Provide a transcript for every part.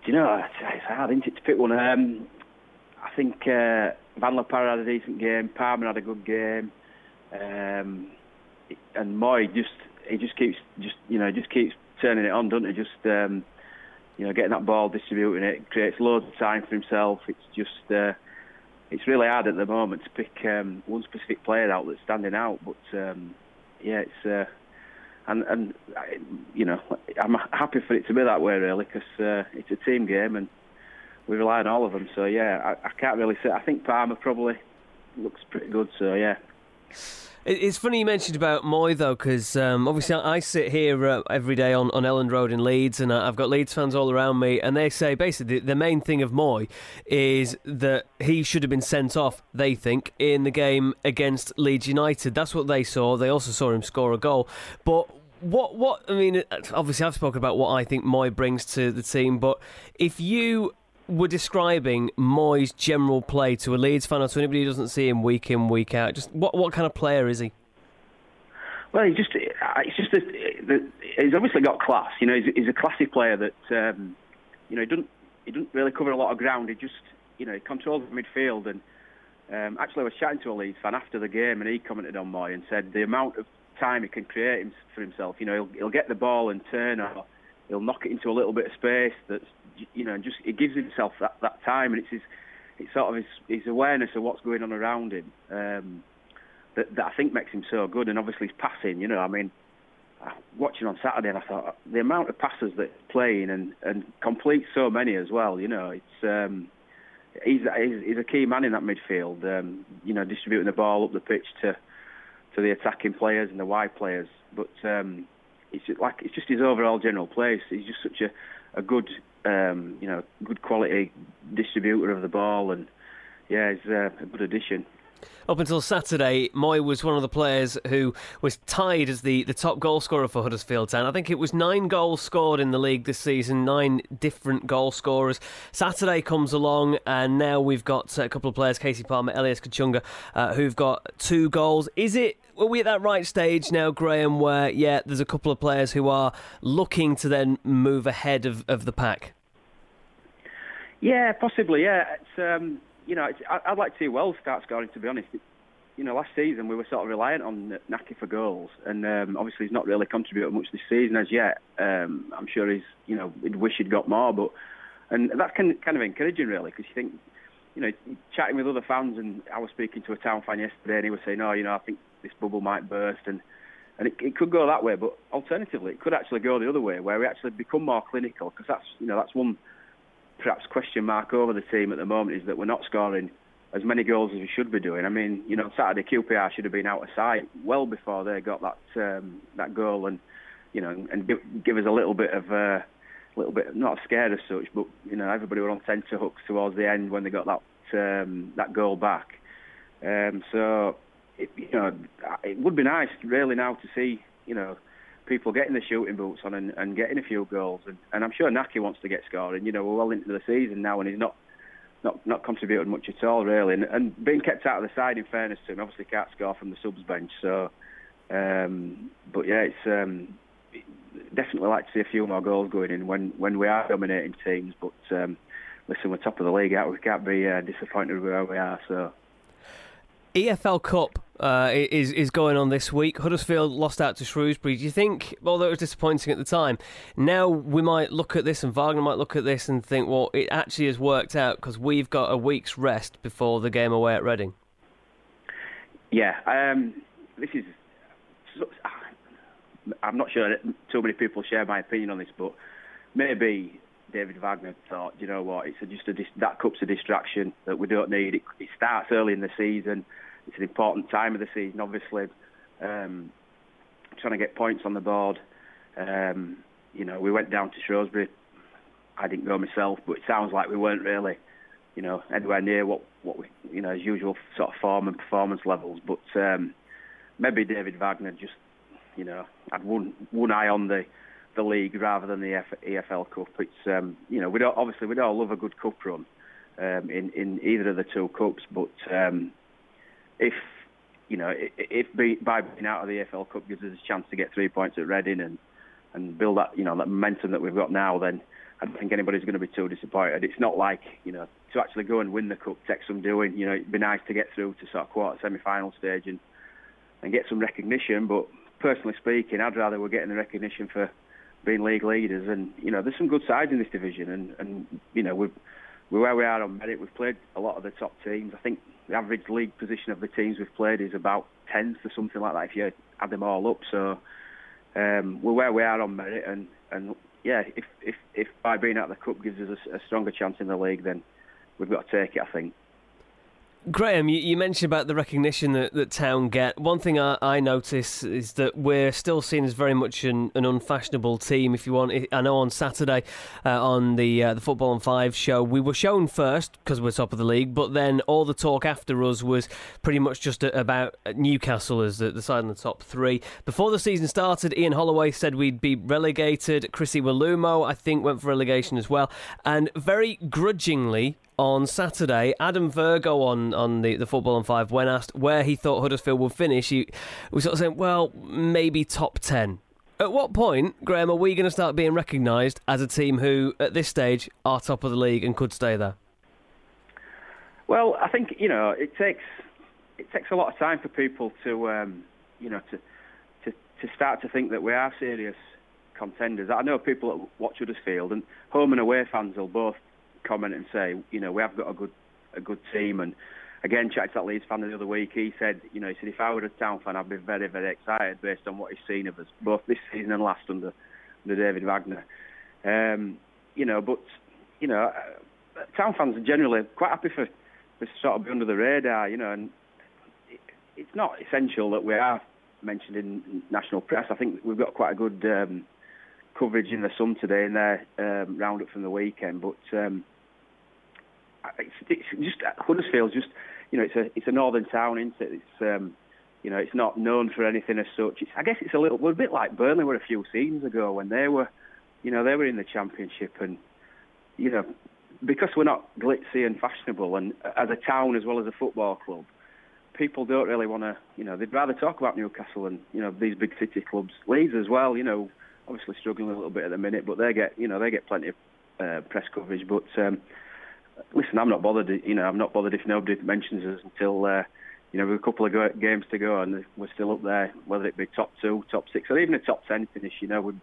Do you know, it's hard, isn't it, to pick one? I think Van La Parra had a decent game. Palmer had a good game, and Moy just keeps turning it on, doesn't he? Just getting that ball, distributing it, creates loads of time for himself. It's just it's really hard at the moment to pick one specific player out that's standing out. But it's and I'm happy for it to be that way, really, because it's a team game and we rely on all of them. So I can't really say. I think Palmer probably looks pretty good. So yeah. It's funny you mentioned about Moy, though, because obviously I sit here every day on Elland Road in Leeds, and I've got Leeds fans all around me, and they say basically the main thing of Moy is that he should have been sent off, they think, in the game against Leeds United. That's what they saw. They also saw him score a goal. But what I mean, obviously I've spoken about what I think Moy brings to the team, but if you were describing Moy's general play to a Leeds fan or to anybody who doesn't see him week in, week out, just what kind of player is he? Well, he's obviously got class. He's a classy player that he doesn't really cover a lot of ground. He just he controls the midfield. And actually, I was chatting to a Leeds fan after the game, and he commented on Moy and said the amount of time he can create for himself. He'll get the ball and turn, or he'll knock it into a little bit of space. That's just he gives himself that time, and it's sort of his awareness of what's going on around him that I think makes him so good. And obviously his passing. Watching on Saturday, and I thought the amount of passes that he's playing and completes so many as well. It's he's a key man in that midfield. Distributing the ball up the pitch to the attacking players and the wide players. But it's just his overall general play. He's just such a good good quality distributor of the ball, and he's a good addition. Up until Saturday, Moy was one of the players who was tied as the top goal scorer for Huddersfield Town. I think it was 9 goals scored in the league this season, 9 different goal scorers. Saturday comes along, and now we've got a couple of players, Casey Palmer, Elias Kachunga, who've got 2 goals. Are we at that right stage now, Graham, where, there's a couple of players who are looking to then move ahead of the pack? Yeah, possibly, yeah. I'd like to see Wells start scoring, to be honest. Last season we were sort of reliant on Naki for goals, and obviously he's not really contributed much this season as yet. I'm sure he'd wish he'd got more, and that's kind of encouraging, really, because you think, chatting with other fans, and I was speaking to a Town fan yesterday, and he was saying, I think this bubble might burst, and it could go that way, but alternatively, it could actually go the other way, where we actually become more clinical, because that's one perhaps question mark over the team at the moment, is that we're not scoring as many goals as we should be doing. I mean, Saturday QPR should have been out of sight well before they got that goal, and give us a little bit not scared as such, but everybody were on tenterhooks towards the end when they got that goal back. So it would be nice really now to see people getting the shooting boots on and getting a few goals, and I'm sure Naki wants to get scoring. We're well into the season now, and he's not contributed much at all, really, and being kept out of the side, in fairness to him, obviously can't score from the subs bench. So, it's definitely like to see a few more goals going in when we are dominating teams. But listen, we're top of the league, we can't be disappointed with where we are. So. EFL Cup is going on this week. Huddersfield lost out to Shrewsbury. Do you think, although it was disappointing at the time, now we might look at this and Wagner might look at this and think, well, it actually has worked out because we've got a week's rest before the game away at Reading? Yeah, this is... I'm not sure that too many people share my opinion on this, but maybe David Wagner thought, you know what, that cup's a distraction that we don't need. It starts early in the season. It's an important time of the season, obviously. Trying to get points on the board. We went down to Shrewsbury. I didn't go myself, but it sounds like we weren't really, anywhere near what we, as usual sort of form and performance levels. But maybe David Wagner just, had one eye on the league rather than the EFL Cup. It's we'd all love a good cup run in either of the two cups, but if by being out of the EFL Cup gives us a chance to get 3 points at Reading and build that that momentum that we've got now, then I don't think anybody's going to be too disappointed. It's not like, to actually go and win the cup takes some doing. It'd be nice to get through to sort of quarter, semi-final stage and get some recognition. But personally speaking, I'd rather we're getting the recognition for being league leaders. And, there's some good sides in this division. And we're where we are on merit. We've played a lot of the top teams. I think the average league position of the teams we've played is about 10th or something like that if you add them all up. So we're where we are on merit. And yeah, if by being out of the cup gives us a stronger chance in the league, then we've got to take it, I think. Graham, you mentioned about the recognition that Town get. One thing I notice is that we're still seen as very much an unfashionable team, if you want. I know on Saturday on the Football on 5 show, we were shown first because we're top of the league, but then all the talk after us was pretty much just about Newcastle as the side in the top three. Before the season started, Ian Holloway said we'd be relegated. Chrissy Walumo, I think, went for relegation as well. And very grudgingly, on Saturday, Adam Virgo on the Football on 5, when asked where he thought Huddersfield would finish, he was sort of saying, well, maybe top 10. At what point, Graham, are we going to start being recognised as a team who, at this stage, are top of the league and could stay there? Well, I think, it takes a lot of time for people to start to think that we are serious contenders. I know people that watch Huddersfield, and home and away fans will both comment and say, we have got a good team. And again, chatting to that Leeds fan the other week, he said, if I were a Town fan, I'd be very, very excited based on what he's seen of us, both this season and last under David Wagner. Town fans are generally quite happy for sort of be under the radar, and it's not essential that we are mentioned in national press. I think we've got quite a good coverage in the Sun today in their roundup from the weekend, but it's just Huddersfield's just it's a northern town, isn't it? It's it's not known for anything as such. I guess we're a bit like Burnley were a few seasons ago when they were in the Championship, and because we're not glitzy and fashionable, and as a town as well as a football club, people don't really want to. They'd rather talk about Newcastle and these big city clubs. Leeds as well, obviously struggling a little bit at the minute, but they get plenty of press coverage. But listen, I'm not bothered. I'm not bothered if nobody mentions us until we've a couple of games to go and we're still up there, whether it be top 2, top 6, or even a top 10 finish. It'd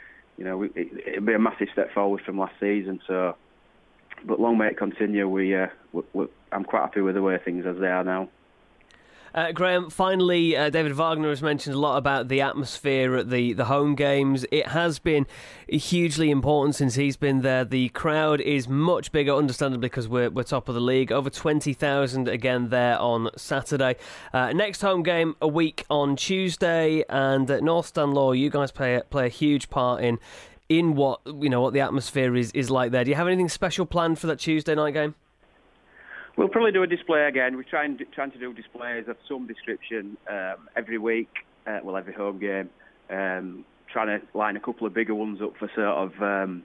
be a massive step forward from last season. So, but long may it continue. I'm quite happy with the way things as they are now. Graham, finally, David Wagner has mentioned a lot about the atmosphere at the home games. It has been hugely important since he's been there. The crowd is much bigger, understandably, because we're top of the league. Over 20,000 again there on Saturday. Next home game a week on Tuesday, and North Stanlaw, you guys play a huge part in what the atmosphere is like there. Do you have anything special planned for that Tuesday night game? We'll probably do a display again. We're trying to do displays of some description every week, every home game. Trying to line a couple of bigger ones up for sort of,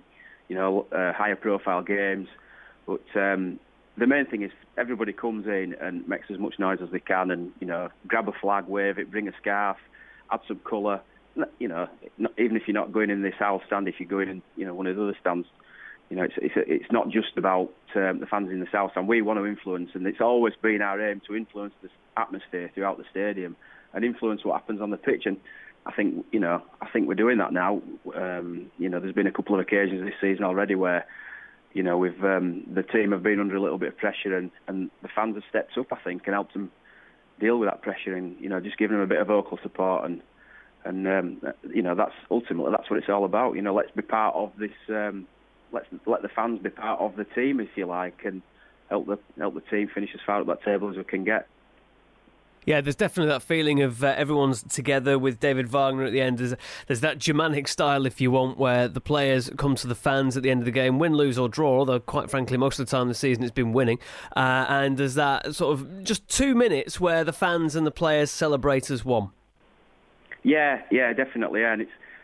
higher profile games. But the main thing is everybody comes in and makes as much noise as they can, and grab a flag, wave it, bring a scarf, add some colour. Even if you're not going in this South stand, if you're going in one of the other stands. It's not just about the fans in the South Stand. We want to influence, and it's always been our aim to influence the atmosphere throughout the stadium and influence what happens on the pitch. And I think we're doing that now. There's been a couple of occasions this season already where we've the team have been under a little bit of pressure, and the fans have stepped up, I think, and helped them deal with that pressure, and just giving them a bit of vocal support, and that's ultimately what it's all about. Let's be part of this. Let the fans be part of the team, if you like, and help the team finish as far up that table as we can get. Yeah, there's definitely that feeling of everyone's together with David Wagner at the end. There's that Germanic style, if you want, where the players come to the fans at the end of the game, win, lose or draw, although quite frankly most of the time this season it's been winning. And there's that sort of just 2 minutes where the fans and the players celebrate as one. Yeah, definitely. And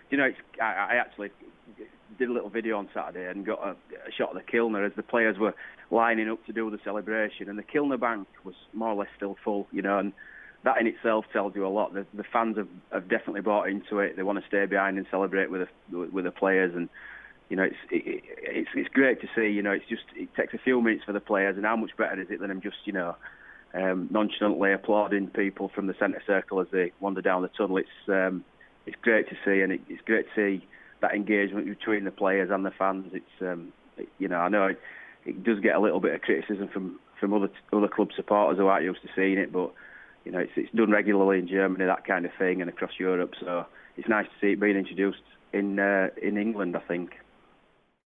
I actually did a little video on Saturday and got a shot of the Kilner as the players were lining up to do the celebration, and the Kilner bank was more or less still full, and that in itself tells you a lot. The fans have definitely bought into it. They want to stay behind and celebrate with the players, and it's great to see. It takes a few minutes for the players, and how much better is it than them just nonchalantly applauding people from the centre circle as they wander down the tunnel. It's great to see, and it's great to see that engagement between the players and the fans. I know it does get a little bit of criticism from other club supporters who aren't used to seeing it, but it's done regularly in Germany, that kind of thing, and across Europe. So it's nice to see it being introduced in England, I think.